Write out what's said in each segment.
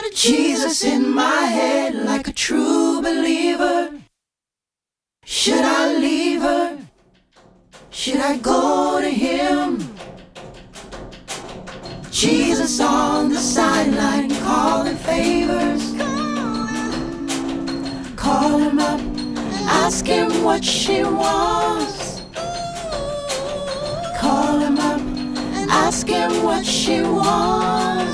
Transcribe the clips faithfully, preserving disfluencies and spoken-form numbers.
a Jesus in my head like a true believer. Should I leave her? Should I go to him? Jesus on the sideline calling favors. Call him up, ask him what she wants. Call him up, ask him what she wants.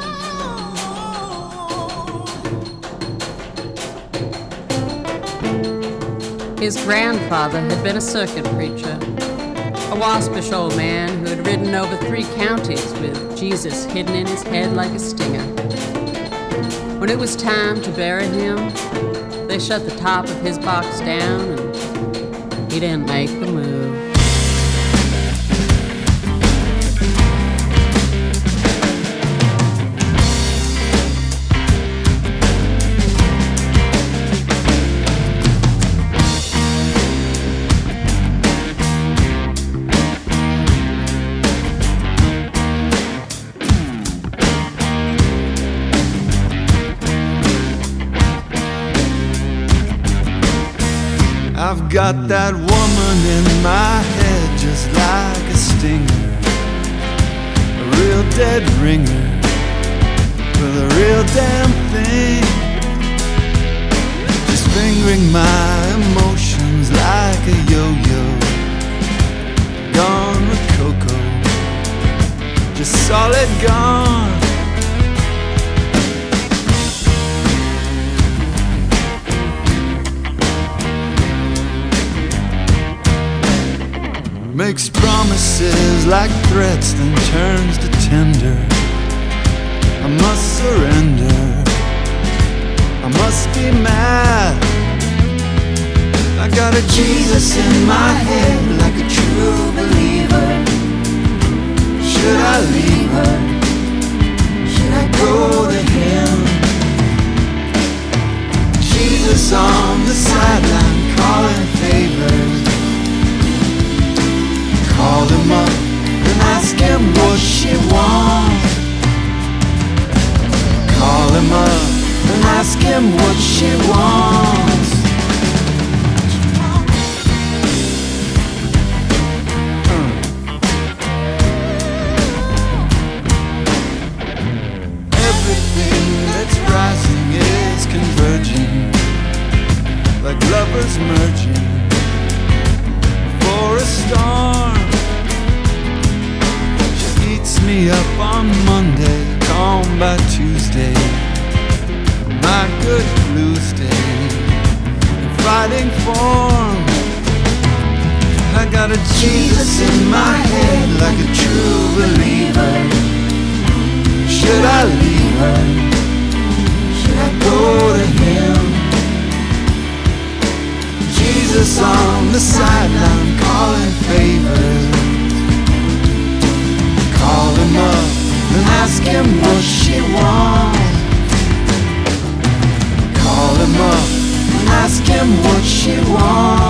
His grandfather had been a circuit preacher, a waspish old man who had ridden over three counties with Jesus hidden in his head like a stinger. When it was time to bury him, they shut the top of his box down and he didn't make a move. I've got that woman in my head just like a stinger, a real dead ringer for the real damn thing, just fingering my emotions like a yo-yo, gone with Coco, just solid gone. Makes promises like threats, then turns to tender. I must surrender, I must be mad. I got a Jesus in my head like a true believer. Should I leave her? Should I go to him? Jesus on the sideline calling favors. Call him up and ask him what she wants. Call him up and ask him what she wants. Everything that's rising is converging, like lovers merging before a storm. Me up on Monday, calm by Tuesday, my good blue stay in fighting form. I got a Jesus in my head like a true believer. Should I leave her? Should I go to him? Jesus on the sideline calling favors. Call him up and ask him what she wants. Call him up and ask him what she wants.